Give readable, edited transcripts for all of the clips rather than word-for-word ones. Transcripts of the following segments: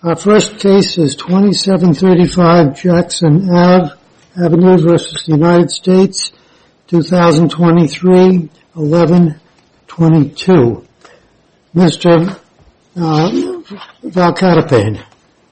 Our first case is 2735 Jackson Avenue versus the United States, 2023, 11-22. Mr. Valcatapane.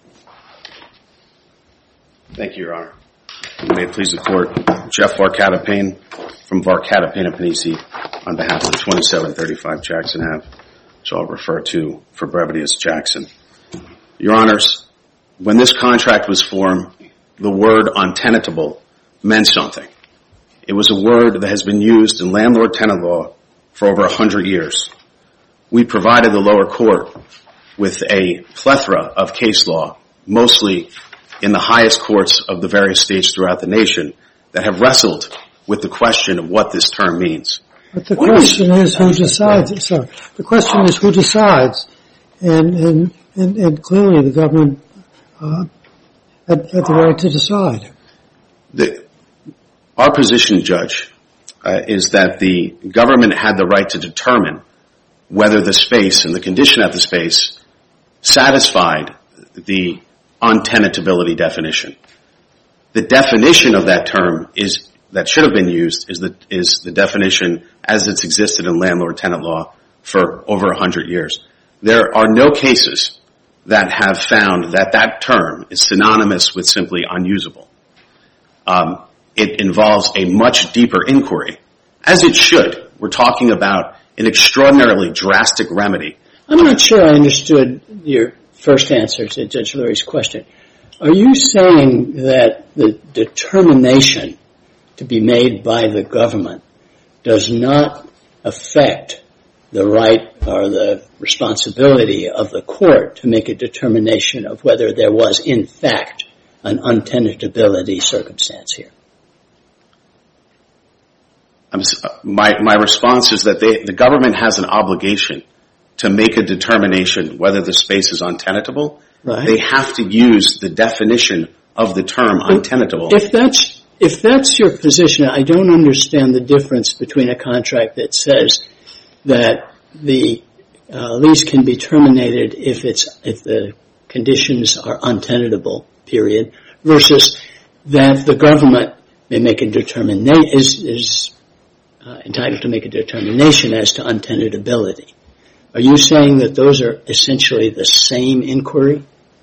Thank you, Your Honor. May it please the Court, Jeff Valcatapane from Valcatapane and Panisi on behalf of 2735 Jackson Ave, which I'll refer to for brevity as Jackson. Your Honors, when this contract was formed, the word untenable meant something. It was a word that has been used in landlord-tenant law for over 100 years. We provided the lower court with a plethora of case law, mostly in the highest courts of the various states throughout the nation, that have wrestled with the question of what this term means. But the question is who decides. The question is who decides, and clearly the government had the right to decide. Our position, Judge, is that the government had the right to determine whether the space and the condition of the space satisfied the untenantability definition. The definition of that term that should have been used is the definition as it's existed in landlord-tenant law for over 100 years. There are no cases that have found that term is synonymous with simply unusable. It involves a much deeper inquiry, as it should. We're talking about an extraordinarily drastic remedy. I'm not sure I understood your first answer to Judge Lurie's question. Are you saying that the determination to be made by the government does not affect the right or the responsibility of the court to make a determination of whether there was, in fact, an untenantability circumstance here? My response is that the government has an obligation to make a determination whether the space is untenantable. Right. They have to use the definition of the term untenantable. If that's your position, I don't understand the difference between a contract that says that the lease can be terminated if the conditions are untenantable, period, versus that the government may make a is entitled to make a determination as to untenantability. Are you saying that those are essentially the same inquiry?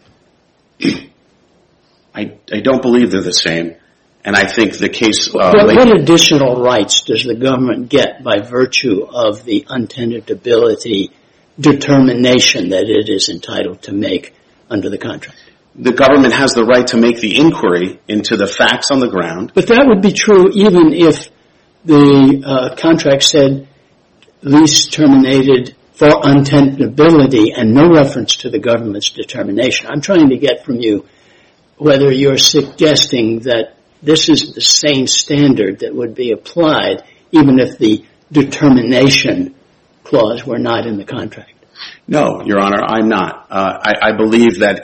I don't believe they're the same. And I think the case... What additional rights does the government get by virtue of the untenantability determination that it is entitled to make under the contract? The government has the right to make the inquiry into the facts on the ground. But that would be true even if the contract said lease terminated for untenantability and no reference to the government's determination. I'm trying to get from you whether you're suggesting that this is the same standard that would be applied even if the determination clause were not in the contract. No, Your Honor, I'm not. I believe that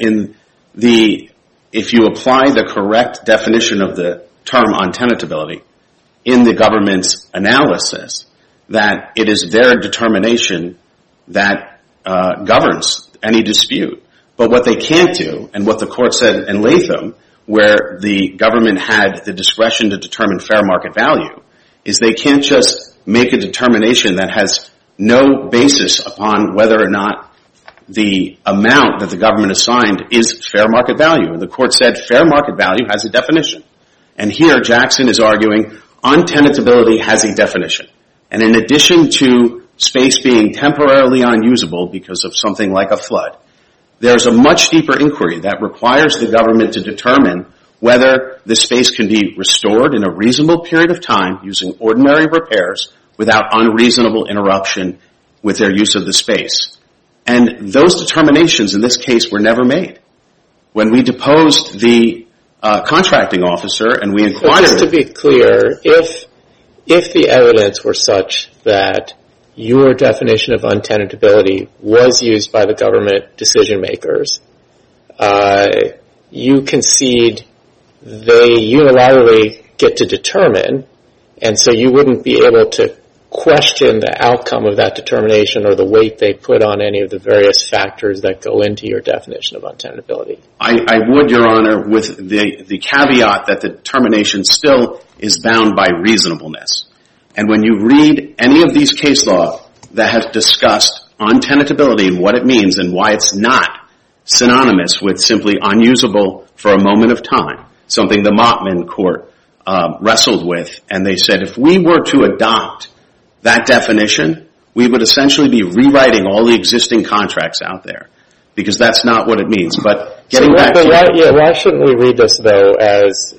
if you apply the correct definition of the term untenantability in the government's analysis, that it is their determination that governs any dispute. But what they can't do, and what the court said in Latham, where the government had the discretion to determine fair market value, is they can't just make a determination that has no basis upon whether or not the amount that the government assigned is fair market value. And the court said fair market value has a definition. And here Jackson is arguing untenantability has a definition. And in addition to space being temporarily unusable because of something like a flood, there's a much deeper inquiry that requires the government to determine whether the space can be restored in a reasonable period of time using ordinary repairs without unreasonable interruption with their use of the space. And those determinations in this case were never made. When we deposed the contracting officer and we inquired... So just to be clear, if the evidence were such that your definition of untenantability was used by the government decision makers, you concede they unilaterally get to determine, and so you wouldn't be able to question the outcome of that determination or the weight they put on any of the various factors that go into your definition of untenability? I would, Your Honor, with the caveat that the determination still is bound by reasonableness. And when you read any of these case law that have discussed untenability and what it means and why it's not synonymous with simply unusable for a moment of time, something the Mottman Court wrestled with, and they said if we were to adopt that definition, we would essentially be rewriting all the existing contracts out there, because that's not what it means. But getting back to why shouldn't we read this, though, as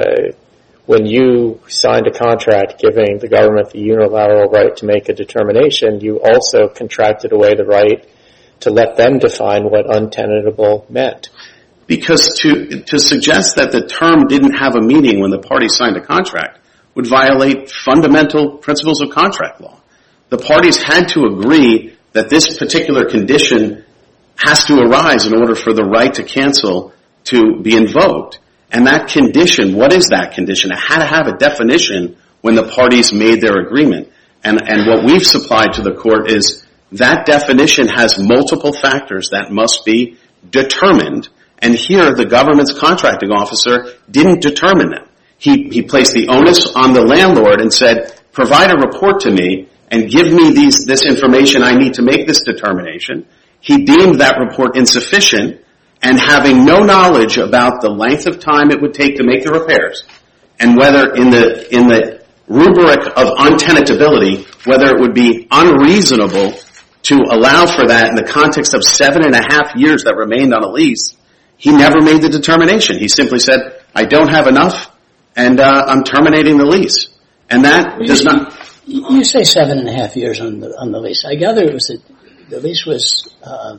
when you signed a contract giving the government the unilateral right to make a determination, you also contracted away the right to let them define what untenable meant? Because to suggest that the term didn't have a meaning when the party signed a contract would violate fundamental principles of contract law. The parties had to agree that this particular condition has to arise in order for the right to cancel to be invoked. And that condition, what is that condition? It had to have a definition when the parties made their agreement. And what we've supplied to the court is that definition has multiple factors that must be determined. And here, the government's contracting officer didn't determine them. He placed the onus on the landlord and said, provide a report to me and give me this information I need to make this determination. He deemed that report insufficient, and having no knowledge about the length of time it would take to make the repairs, and whether in the rubric of untenability, whether it would be unreasonable to allow for that in the context of 7.5 years that remained on a lease, he never made the determination. He simply said, I don't have enough, and I'm terminating the lease. And that does not... You say 7.5 years on the lease. I gather it was the lease was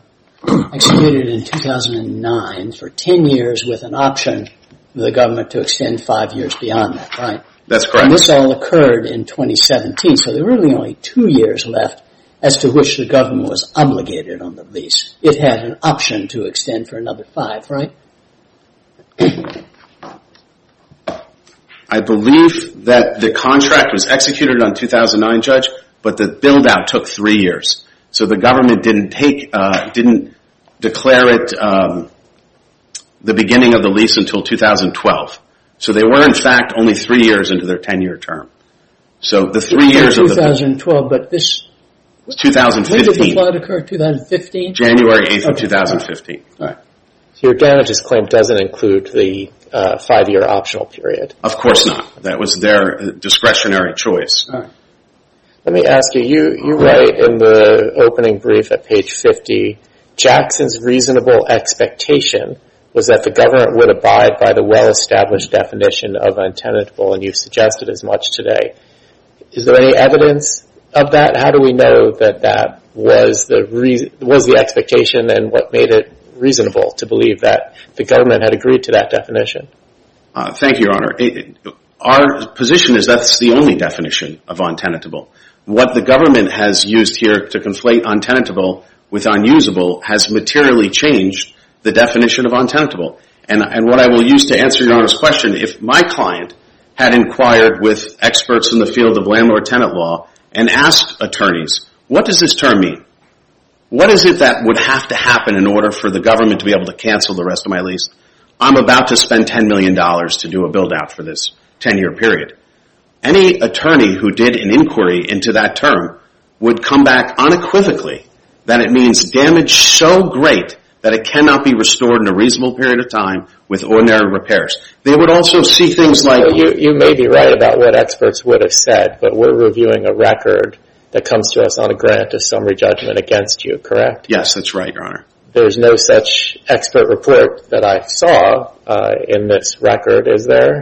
executed in 2009 for 10 years with an option for the government to extend 5 years beyond that, right? That's correct. And this all occurred in 2017, so there were really only 2 years left as to which the government was obligated on the lease. It had an option to extend for another 5, right? I believe that the contract was executed on 2009, Judge, but the build-out took 3 years. So the government didn't declare it the beginning of the lease until 2012. So they were, in fact, only 3 years into their 10-year term. So the 3 years of the... 2012, but this... 2015. When did the flood occur? 2015? January 8th of 2015. All right. So your damages claim doesn't include the 5-year optional period? Of course not. That was their discretionary choice. All right. Let me ask you, you write in the opening brief at page 50, Jackson's reasonable expectation was that the government would abide by the well-established definition of untenable, and you've suggested as much today. Is there any evidence of that? How do we know that that was the expectation, and what made it reasonable to believe that the government had agreed to that definition? Thank you, Your Honor. Our position is that's the only definition of untenable. What the government has used here to conflate untenable with unusable has materially changed the definition of untenable. And what I will use to answer Your Honor's question, if my client had inquired with experts in the field of landlord-tenant law and asked attorneys, what does this term mean? What is it that would have to happen in order for the government to be able to cancel the rest of my lease? I'm about to spend $10 million to do a build-out for this 10-year period. Any attorney who did an inquiry into that term would come back unequivocally that it means damage so great that it cannot be restored in a reasonable period of time with ordinary repairs. They would also see things like... You may be right about what experts would have said, but we're reviewing a record that comes to us on a grant of summary judgment against you, correct? Yes, that's right, Your Honor. There's no such expert report that I saw in this record, is there?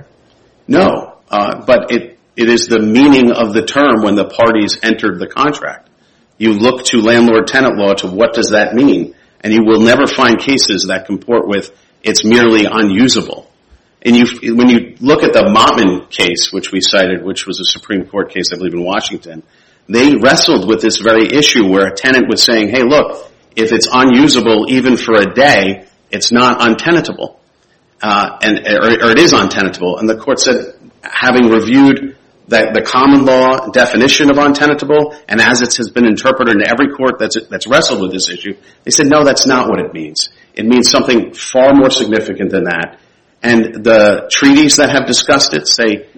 No, but it is the meaning of the term when the parties entered the contract. You look to landlord-tenant law to what does that mean, and you will never find cases that comport with it's merely unusable. And when you look at the Mottman case, which we cited, which was a Supreme Court case, I believe, in Washington, they wrestled with this very issue where a tenant was saying, hey, look, if it's unusable even for a day, it's not untenable, or it is untenable. And the court said, having reviewed that the common law definition of untenable, and as it has been interpreted in every court that's wrestled with this issue, they said, no, that's not what it means. It means something far more significant than that. And the treaties that have discussed it say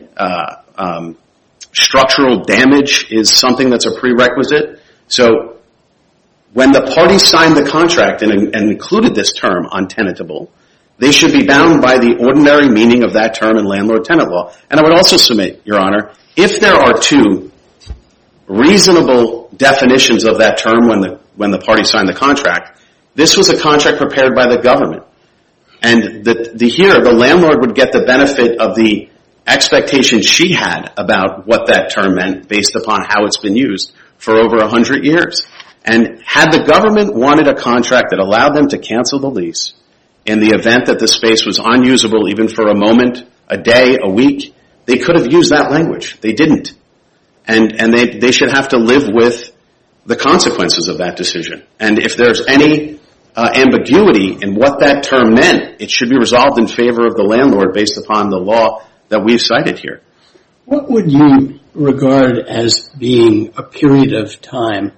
structural damage is something that's a prerequisite. So when the parties signed the contract and included this term, untenable, they should be bound by the ordinary meaning of that term in landlord-tenant law. And I would also submit, Your Honor, if there are two reasonable definitions of that term when the parties signed the contract, this was a contract prepared by the government. And here, the landlord would get the benefit of the expectation she had about what that term meant based upon how it's been used for over 100 years. And had the government wanted a contract that allowed them to cancel the lease in the event that the space was unusable even for a moment, a day, a week, they could have used that language. They didn't. And they should have to live with the consequences of that decision. And if there's any ambiguity in what that term meant, it should be resolved in favor of the landlord based upon the law that we've cited here. What would you regard as being a period of time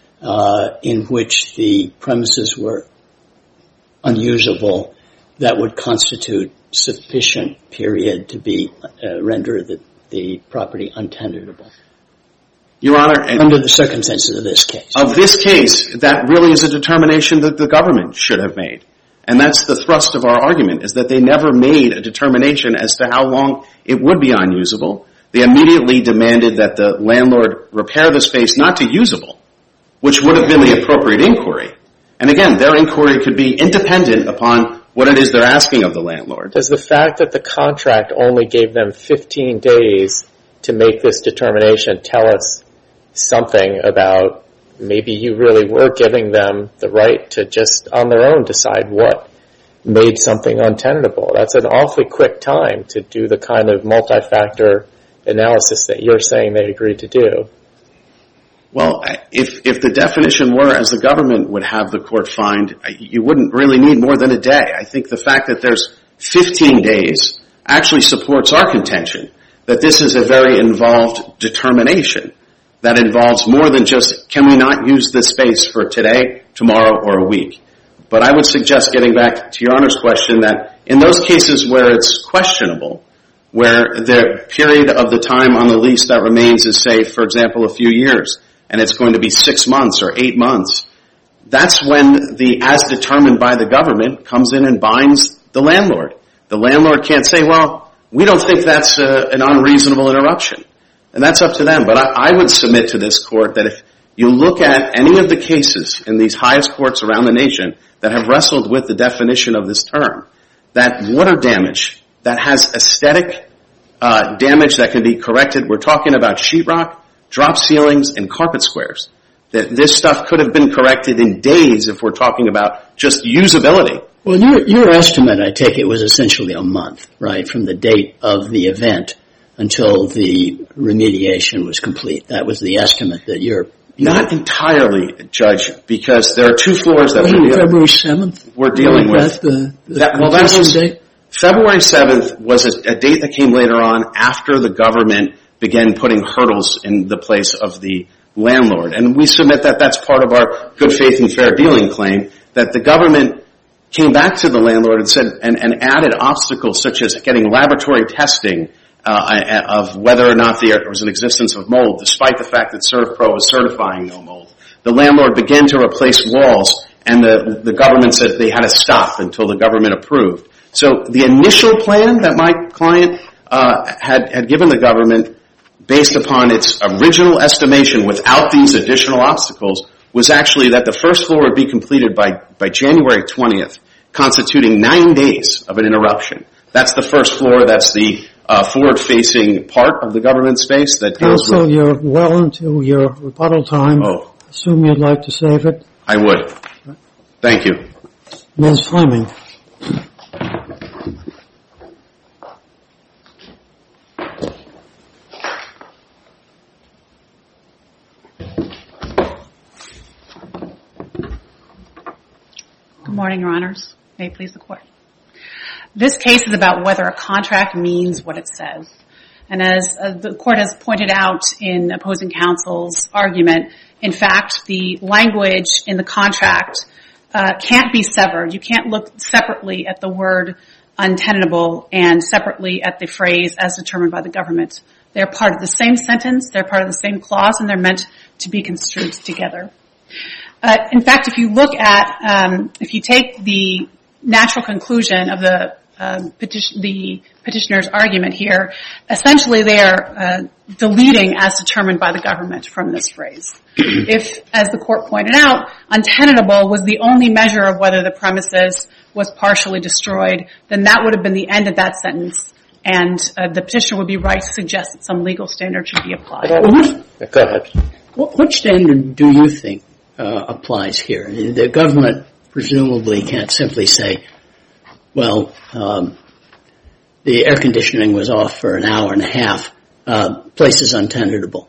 in which the premises were unusable that would constitute sufficient period to be render the property untenable? Your Honor, under the circumstances of this case. Of this case, that really is a determination that the government should have made. And that's the thrust of our argument, is that they never made a determination as to how long it would be unusable. They immediately demanded that the landlord repair the space not to usable, which would have been the appropriate inquiry. And again, their inquiry could be independent upon what it is they're asking of the landlord. Does the fact that the contract only gave them 15 days to make this determination tell us something about maybe you really were giving them the right to just on their own decide what made something untenable? That's an awfully quick time to do the kind of multi-factor analysis that you're saying they agreed to do. Well, if the definition were as the government would have the court find, you wouldn't really need more than a day. I think the fact that there's 15 days actually supports our contention that this is a very involved determination that involves more than just, can we not use this space for today, tomorrow, or a week? But I would suggest, getting back to Your Honor's question, that in those cases where it's questionable, where the period of the time on the lease that remains is, say, for example, a few years, and it's going to be 6 months or 8 months, that's when the as determined by the government comes in and binds the landlord. The landlord can't say, well, we don't think that's an unreasonable interruption. And that's up to them. But I would submit to this court that if you look at any of the cases in these highest courts around the nation that have wrestled with the definition of this term, that water damage that has aesthetic damage that can be corrected, we're talking about sheetrock, drop ceilings, and carpet squares, that this stuff could have been corrected in days if we're talking about just usability. Well, your estimate, I take it, was essentially a month, right, from the date of the event until the remediation was complete. That was the estimate that you're... Not entirely, Judge, because there are 2 floors that February 7th? We're dealing with. Date? February 7th was a date that came later on after the government began putting hurdles in the place of the landlord. And we submit that that's part of our good faith and fair dealing claim, that the government came back to the landlord and said, and added obstacles such as getting laboratory testing of whether or not there was an existence of mold, despite the fact that ServPro was certifying no mold. The landlord began to replace walls, and the government said they had to stop until the government approved. So the initial plan that my client had given the government, based upon its original estimation without these additional obstacles, was actually that the first floor would be completed by January 20th, constituting 9 days of an interruption. That's the first floor. That's the forward-facing part of the government space that deals with... Counsel, you're well into your rebuttal time. Oh. Assume you'd like to save it. I would. Thank you. Ms. Fleming. Good morning, Your Honors. May it please the Court. This case is about whether a contract means what it says. And as the court has pointed out in opposing counsel's argument, in fact, the language in the contract can't be severed. You can't look separately at the word untenable and separately at the phrase as determined by the government. They're part of the same sentence, they're part of the same clause, and they're meant to be construed together. In fact, if you look at, if you take the natural conclusion of the petitioner's argument here, essentially they are deleting as determined by the government from this phrase. If, as the court pointed out, untenable was the only measure of whether the premises was partially destroyed, then that would have been the end of that sentence, and the petitioner would be right to suggest that some legal standard should be applied. Go ahead. What standard do you think applies here? The government presumably can't simply say, well, the air conditioning was off for an hour and a half, place is untenable.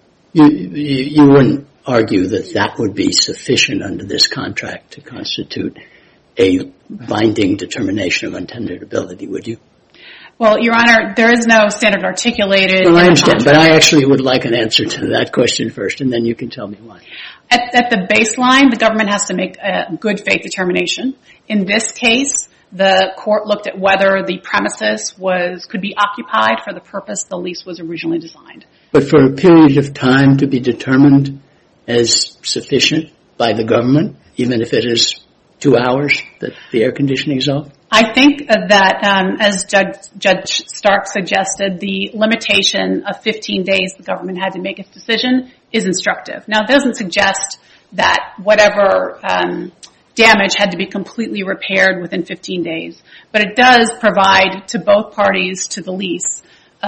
You wouldn't argue that that would be sufficient under this contract to constitute a binding determination of untenability, would you? Well, Your Honor, there is no standard articulated. Well, I understand, but I actually would like an answer to that question first, and then you can tell me why. At the baseline, the government has to make a good faith determination. In this case, the court looked at whether the premises could be occupied for the purpose the lease was originally designed. But for a period of time to be determined as sufficient by the government, even if it is 2 hours that the air conditioning is off? I think that, as Judge Stark suggested, the limitation of 15 days the government had to make its decision is instructive. Now, it doesn't suggest that whatever damage had to be completely repaired within 15 days, but it does provide to both parties to the lease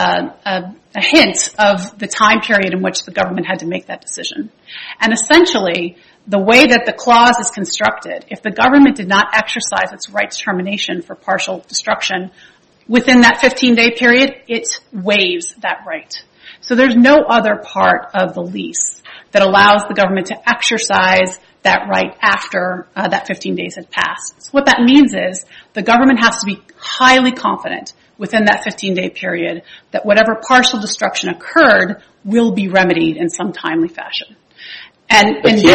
a hint of the time period in which the government had to make that decision. And essentially, the way that the clause is constructed, if the government did not exercise its right to termination for partial destruction within that 15-day period, it waives that right. So there's no other part of the lease that allows the government to exercise that right after that 15 days had passed. So what that means is the government has to be highly confident within that 15-day period that whatever partial destruction occurred will be remedied in some timely fashion. And in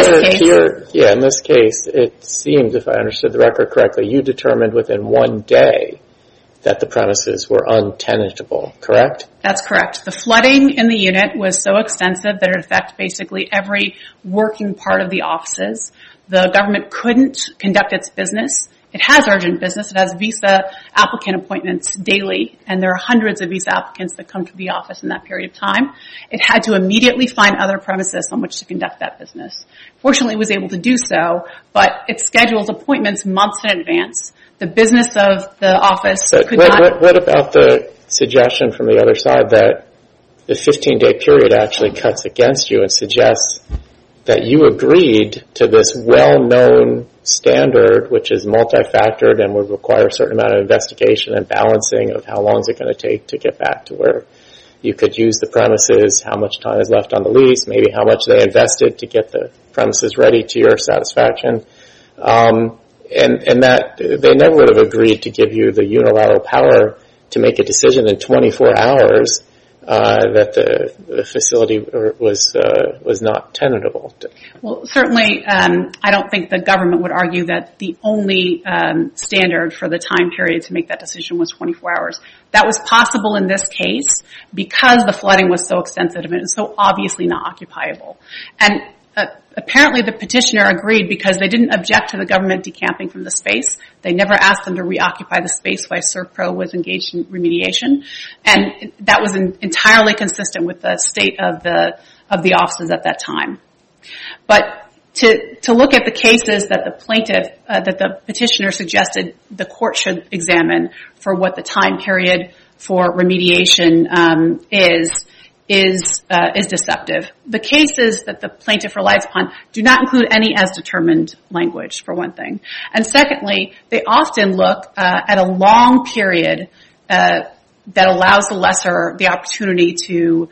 this case, it seems, if I understood the record correctly, you determined within 1 day that the premises were untenable, correct? That's correct. The flooding in the unit was so extensive that it affected basically every working part of the offices. The government couldn't conduct its business. It has urgent business. It has visa applicant appointments daily, and there are hundreds of visa applicants that come to the office in that period of time. It had to immediately find other premises on which to conduct that business. Fortunately, it was able to do so, but it schedules appointments months in advance. The business of the office could not... What about the suggestion from the other side that the 15-day period actually cuts against you and suggests that you agreed to this well-known standard, which is multi-factored and would require a certain amount of investigation and balancing of how long is it going to take to get back to where you could use the premises, how much time is left on the lease, maybe how much they invested to get the premises ready to your satisfaction, and that they never would have agreed to give you the unilateral power to make a decision in 24 hours that the facility was not tenable. Well, certainly, I don't think the government would argue that the only standard for the time period to make that decision was 24 hours. That was possible in this case because the flooding was so extensive and it was so obviously not occupiable. And apparently the petitioner agreed because they didn't object to the government decamping from the space. They never asked them to reoccupy the space while SERPRO was engaged in remediation. And that was entirely consistent with the state of the offices at that time. But to look at the cases that the plaintiff, that the petitioner suggested the court should examine for what the time period for remediation is deceptive. The cases that the plaintiff relies upon do not include any as determined language, for one thing. And secondly, they often look at a long period that allows the lessor the opportunity to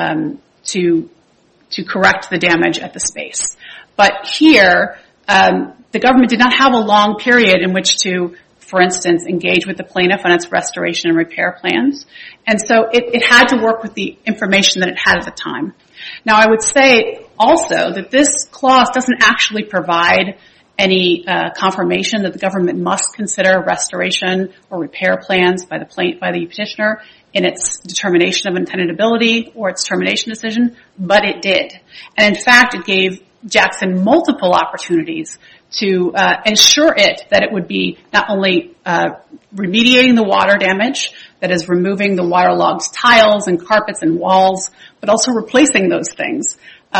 correct the damage at the space. But here, the government did not have a long period in which to for instance, engage with the plaintiff on its restoration and repair plans. And so it had to work with the information that it had at the time. Now, I would say also that this clause doesn't actually provide any confirmation that the government must consider restoration or repair plans by the petitioner in its determination of intendability or its termination decision, but it did. And in fact, it gave Jackson multiple opportunities to ensure that it would be not only remediating the water damage, that is removing the waterlogged tiles and carpets and walls, but also replacing those things.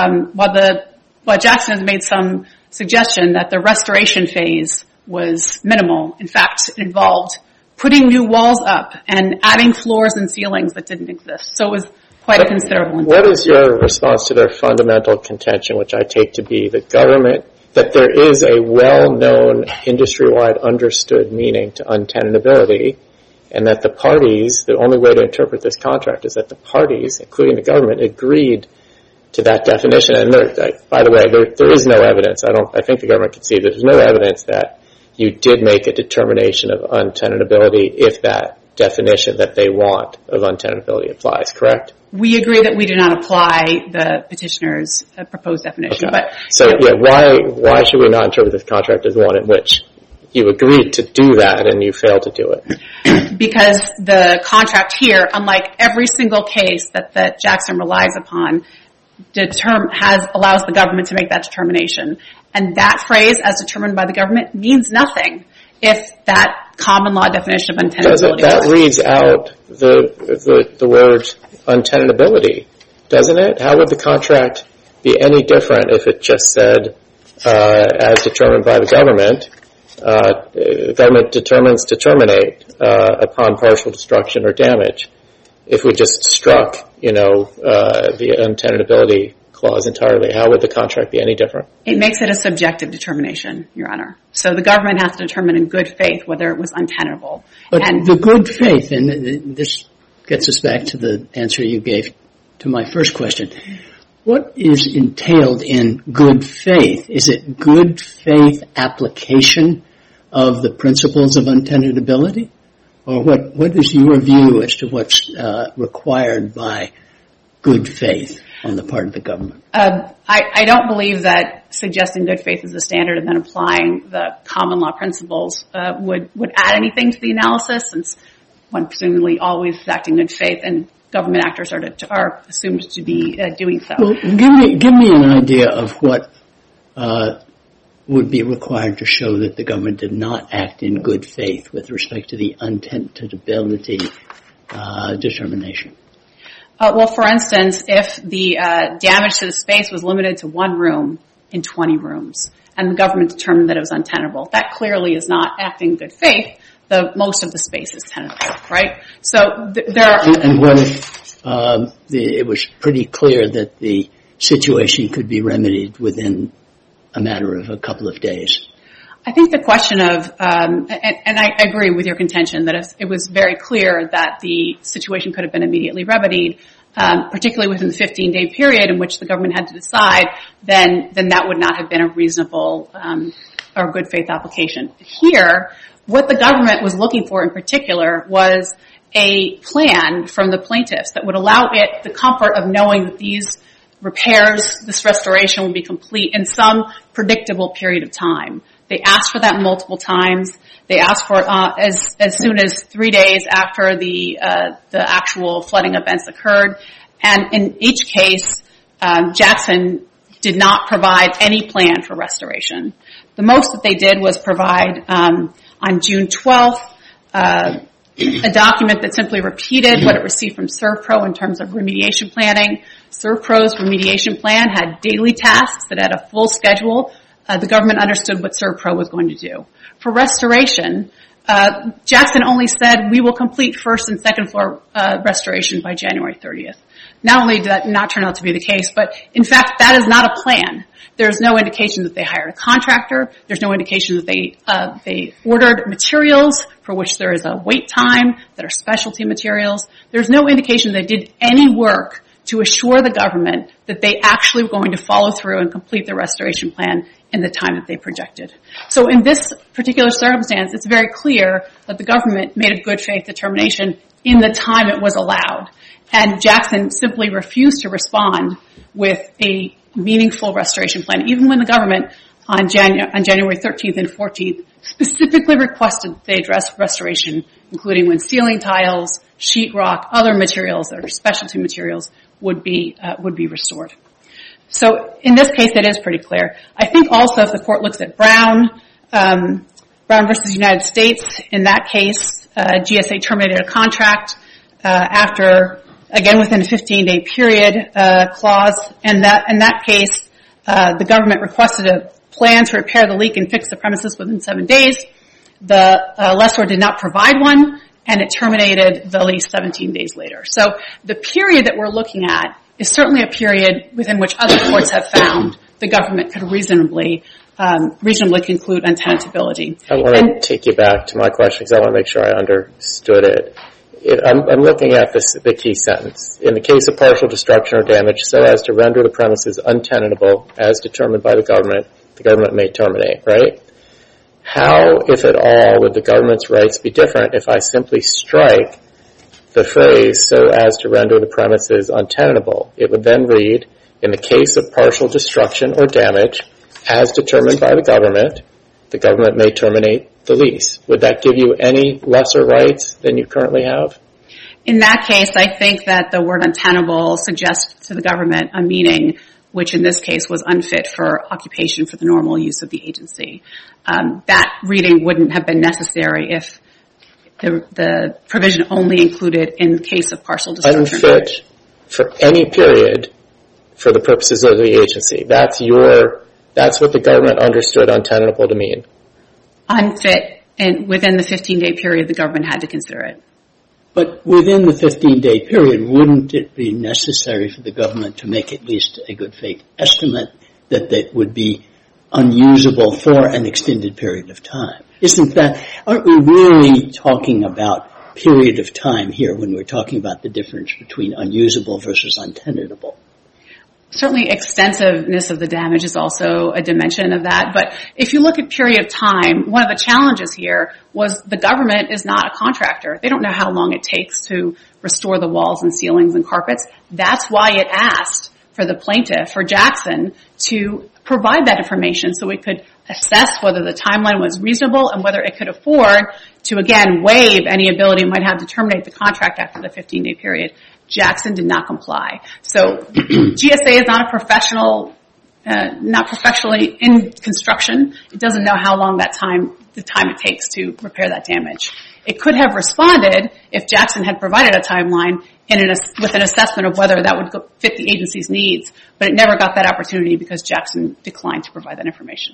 While Jackson has made some suggestion that the restoration phase was minimal, in fact, it involved putting new walls up and adding floors and ceilings that didn't exist. So it was quite a considerable investment. What is your response to their fundamental contention, which I take to be the government, that there is a well-known, industry-wide understood meaning to untenability, and that the parties, the only way to interpret this contract is that the parties, including the government, agreed to that definition? And by the way, there is no evidence. I think the government concedes that there's no evidence that you did make a determination of untenability if that definition that they want of untenability applies, correct? We agree that we do not apply the petitioner's proposed definition. Okay. But so, why should we not interpret this contract as one in which you agreed to do that and you failed to do it? Because the contract here, unlike every single case that Jackson relies upon, allows the government to make that determination. And that phrase, as determined by the government, means nothing if that common law definition of untenability. That reads out the word untenability, doesn't it? How would the contract be any different if it just said, as determined by the government determines to terminate upon partial destruction or damage? If we just struck, the untenability clause entirely, how would the contract be any different? It makes it a subjective determination, Your Honor. So the government has to determine in good faith whether it was untenable. But the good faith, and this gets us back to the answer you gave to my first question. What is entailed in good faith? Is it good faith application of the principles of untenability? Or what is your view as to what's required by good faith on the part of the government? I don't believe that suggesting good faith is the standard and then applying the common law principles would add anything to the analysis, since one presumably always is acting in good faith and government actors are assumed to be doing so. Well, give me an idea of what would be required to show that the government did not act in good faith with respect to the untenability determination. Well, for instance, if the damage to the space was limited to one room in 20 rooms and the government determined that it was untenable, that clearly is not acting in good faith. Most of the space is tenable, right? So there are... And what if it was pretty clear that the situation could be remedied within a matter of a couple of days? I think the question of, and I agree with your contention that if it was very clear that the situation could have been immediately remedied, particularly within the 15-day period in which the government had to decide, then that would not have been a reasonable or good faith application. Here, what the government was looking for in particular was a plan from the plaintiffs that would allow it the comfort of knowing that these repairs, this restoration would be complete in some predictable period of time. They asked for that multiple times. They asked for it as soon as 3 days after the actual flooding events occurred. And in each case, Jackson did not provide any plan for restoration. The most that they did was provide, on June 12th, a document that simply repeated what it received from ServPro in terms of remediation planning. ServPro's remediation plan had daily tasks that had a full schedule. The government understood what ServPro was going to do. For restoration, Jackson only said, we will complete first and second floor restoration by January 30th. Not only did that not turn out to be the case, but in fact, that is not a plan. There's no indication that they hired a contractor. There's no indication that they ordered materials for which there is a wait time that are specialty materials. There's no indication they did any work to assure the government that they actually were going to follow through and complete the restoration plan in the time that they projected. So in this particular circumstance, it's very clear that the government made a good faith determination in the time it was allowed. And Jackson simply refused to respond with a meaningful restoration plan, even when the government on January 13th and 14th specifically requested they address restoration, including when ceiling tiles, sheetrock, other materials that are specialty materials would be restored. So in this case, it is pretty clear. I think also if the court looks at Brown versus United States, in that case, GSA terminated a contract after, again, within a 15-day period clause. And in that case, the government requested a plan to repair the leak and fix the premises within 7 days. The lessor did not provide one, and it terminated the lease 17 days later. So the period that we're looking at is certainly a period within which other courts have found the government could reasonably conclude untenability. I want to take you back to my question because I want to make sure I understood it. I'm looking at the key sentence. In the case of partial destruction or damage so as to render the premises untenable as determined by the government may terminate, right? How, if at all, would the government's rights be different if I simply strike the phrase so as to render the premises untenable? It would then read, in the case of partial destruction or damage as determined by the government may terminate the lease. Would that give you any lesser rights than you currently have? In that case, I think that the word untenable suggests to the government a meaning which in this case was unfit for occupation for the normal use of the agency. That reading wouldn't have been necessary if the provision only included in case of partial destruction. Unfit for any period for the purposes of the agency. That's what the government understood untenable to mean. Unfit, and within the 15-day period, the government had to consider it. But within the 15-day period, wouldn't it be necessary for the government to make at least a good faith estimate that it would be unusable for an extended period of time? Aren't we really talking about period of time here when we're talking about the difference between unusable versus untenable? Certainly extensiveness of the damage is also a dimension of that. But if you look at period of time, one of the challenges here was the government is not a contractor. They don't know how long it takes to restore the walls and ceilings and carpets. That's why it asked for the plaintiff, for Jackson, to provide that information so we could assess whether the timeline was reasonable and whether it could afford to, again, waive any ability it might have to terminate the contract after the 15-day period. Jackson did not comply. So GSA is not a professional, not professionally in construction. It doesn't know how long the time it takes to repair that damage. It could have responded if Jackson had provided a timeline with an assessment of whether that would fit the agency's needs, but it never got that opportunity because Jackson declined to provide that information.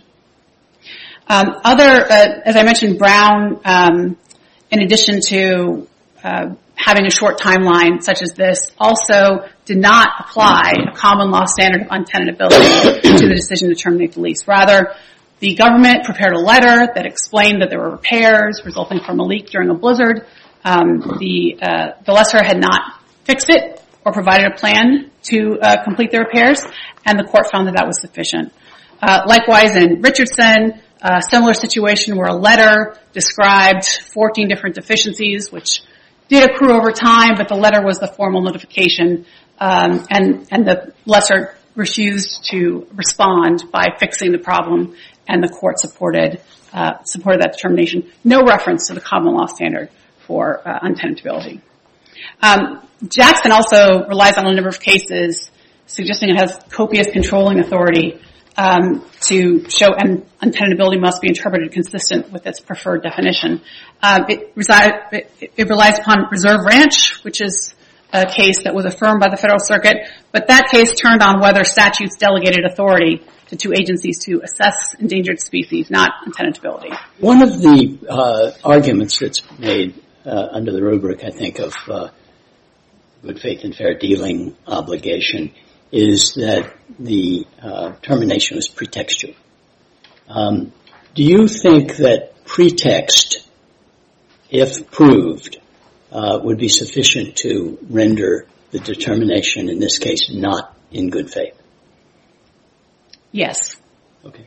As I mentioned, Brown, in addition to having a short timeline such as this, also did not apply a common law standard of untenability to the decision to terminate the lease. Rather, the government prepared a letter that explained that there were repairs resulting from a leak during a blizzard. The lessor had not fixed it or provided a plan to complete the repairs, and the court found that was sufficient. Likewise, in Richardson, a similar situation where a letter described 14 different deficiencies, which did accrue over time, but the letter was the formal notification, and the lessor refused to respond by fixing the problem, and the court supported that determination. No reference to the common law standard for untenability. Jackson also relies on a number of cases suggesting it has copious controlling authority to show untenability must be interpreted consistent with its preferred definition. It relies upon Reserve Ranch, which is a case that was affirmed by the Federal Circuit, but that case turned on whether statutes delegated authority to two agencies to assess endangered species, not untenability. One of the arguments that's made under the rubric, I think, of good faith and fair dealing obligation is that the termination was pretextual. Do you think that pretext, if proved, would be sufficient to render the determination, in this case, not in good faith? Yes. Okay.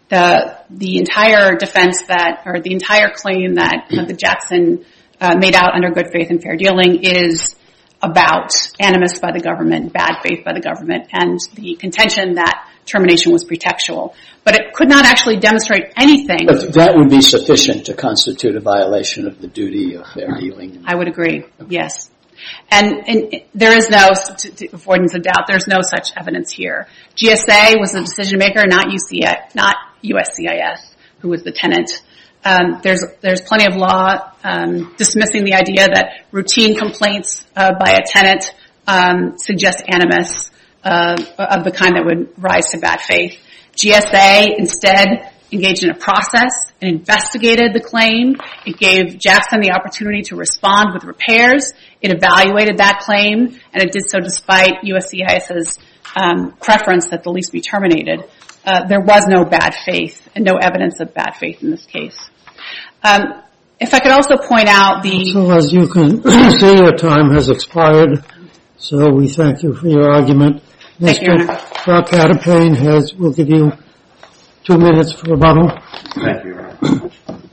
the entire defense or the entire claim that the Jackson made out under good faith and fair dealing is about animus by the government, bad faith by the government, and the contention that termination was pretextual. But it could not actually demonstrate anything. But that would be sufficient to constitute a violation of the duty of fair dealing. I would agree, yes. And there is no, to avoidance of doubt, there's no such evidence here. GSA was the decision maker, not USCIS, who was the tenant. There's plenty of law dismissing the idea that routine complaints by a tenant suggest animus of the kind that would rise to bad faith. GSA instead engaged in a process and investigated the claim. It gave Jackson the opportunity to respond with repairs. It evaluated that claim, and it did so despite USCIS's preference that the lease be terminated. There was no bad faith and no evidence of bad faith in this case. If I could also point out So as you can see, your time has expired, so we thank you for your argument. Thank you, Your Honor. Mr. Catapane will give you 2 minutes for rebuttal. Thank you, Your Honor.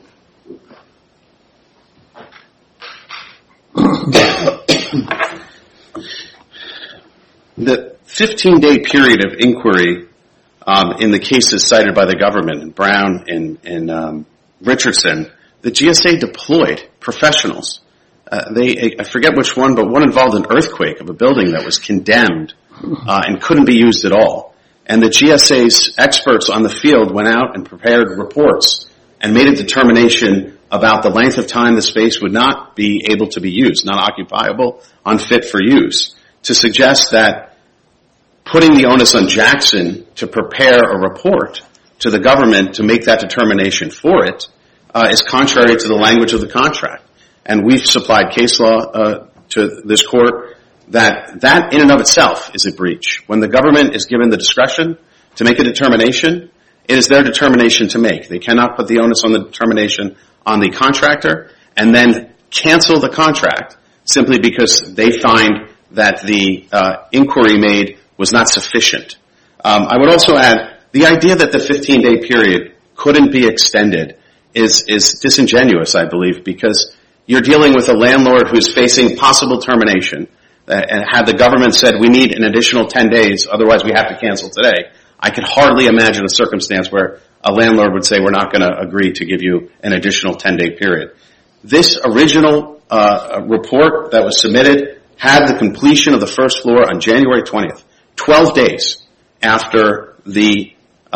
The 15-day period of inquiry in the cases cited by the government, Brown and Richardson, the GSA deployed professionals. I forget which one, but one involved an earthquake of a building that was condemned and couldn't be used at all. And the GSA's experts on the field went out and prepared reports and made a determination about the length of time the space would not be able to be used, not occupiable, unfit for use, to suggest that putting the onus on Jackson to prepare a report to the government to make that determination for it is contrary to the language of the contract. And we've supplied case law to this court that in and of itself is a breach. When the government is given the discretion to make a determination, it is their determination to make. They cannot put the onus on the determination on the contractor and then cancel the contract simply because they find that the inquiry made was not sufficient. I would also add, the idea that the 15-day period couldn't be extended is disingenuous, I believe, because you're dealing with a landlord who's facing possible termination. And had the government said, we need an additional 10 days, otherwise we have to cancel today, I could hardly imagine a circumstance where a landlord would say, we're not going to agree to give you an additional 10-day period. This original report that was submitted had the completion of the first floor on January 20th, 12 days after the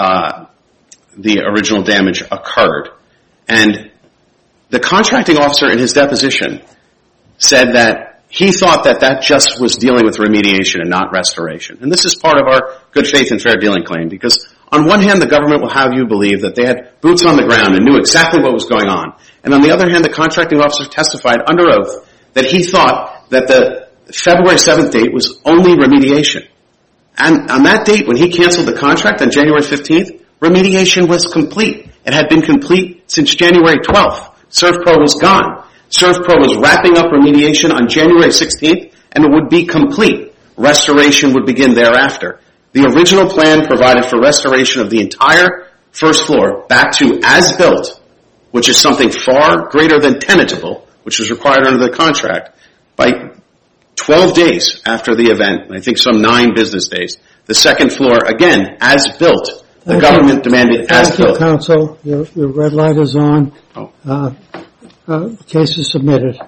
original damage occurred. And the contracting officer in his deposition said that he thought that just was dealing with remediation and not restoration. And this is part of our good faith and fair dealing claim, because on one hand, the government will have you believe that they had boots on the ground and knew exactly what was going on. And on the other hand, the contracting officer testified under oath that he thought that the February 7th date was only remediation. And on that date, when he canceled the contract on January 15th, remediation was complete. It had been complete since January 12th. ServPro was gone. ServPro was wrapping up remediation on January 16th, and it would be complete. Restoration would begin thereafter. The original plan provided for restoration of the entire first floor back to as-built, which is something far greater than tenantable, which is required under the contract, by 12 days after the event, I think some 9 business days. The second floor, again, as-built. The government demanded as-built. Thank you, counsel. Your red light is on. The case is submitted.